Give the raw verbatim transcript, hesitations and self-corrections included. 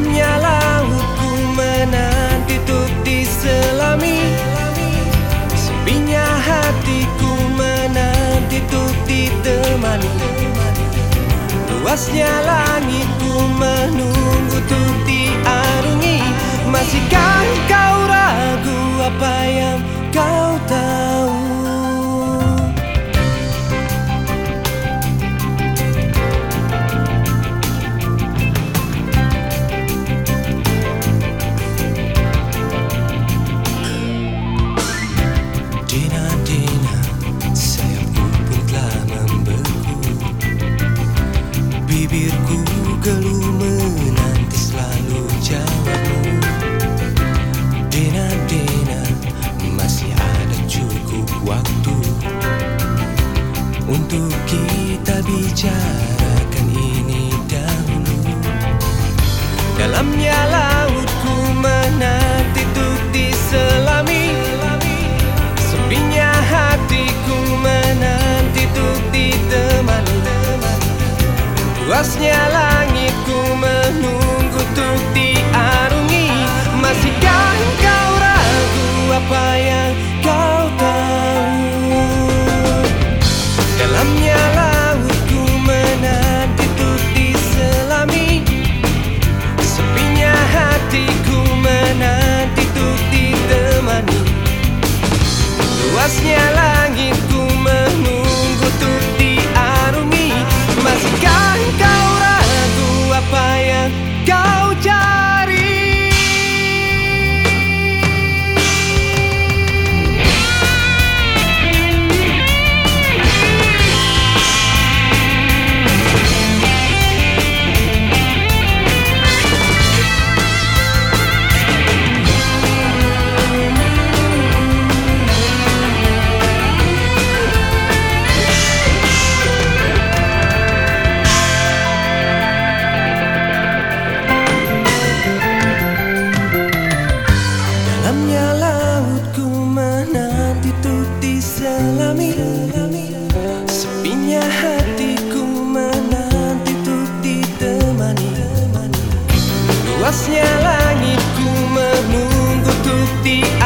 Dalamnya lautku menanti untuk diselami, sepinya hatiku menanti untuk ditemani. Luasnya langitku menunggu untuk diarungi. Masihkah kau ragu apa yang kau tahu? Dina-dina, sayapku pun telah membeku. Bibirku geluh menanti selalu jawabmu. Dina-dina, masih ada cukup waktu untuk kita bicarakan ini dahulu. Dalamnya lautku menanti untuk diselami, sepinya hatiku menanti untuk ditemani. Luasnya langitku menunggu untuk diarungi. Masihkah kau ragu apa yang kau tahu? Dalamnya lautku menanti untuk diselami, sepinya hatiku menanti untuk ditemani. Luasnya langitku menunggu untuk diarungi. Masihkah kau ragu apa yang kau cari? Dalamnya lautku menanti untuk diselami, sepinya hatiku menanti untuk ditemani. Luasnya langitku menunggu untuk di